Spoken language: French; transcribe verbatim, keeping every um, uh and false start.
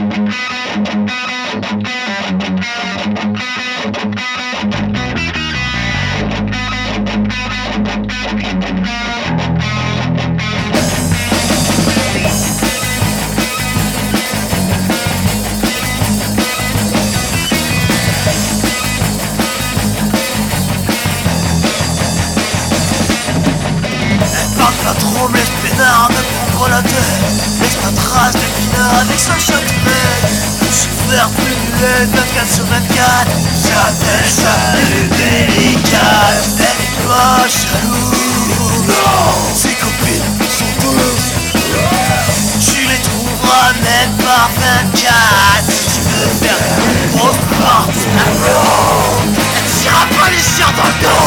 Pas trop, me laisse peinard de prendre la tête. Laisse ma trace de pinard avec sa châtelet. Je suis faire plus muet vingt-quatre sur vingt-quatre. J'appelle ça le délicat. Elle est pas jalouse. Non, ses copines sont douces. Tu les trouveras même par vingt-quatre. Si tu veux faire une grosse partie, elle tira pas les chiens dans le dos.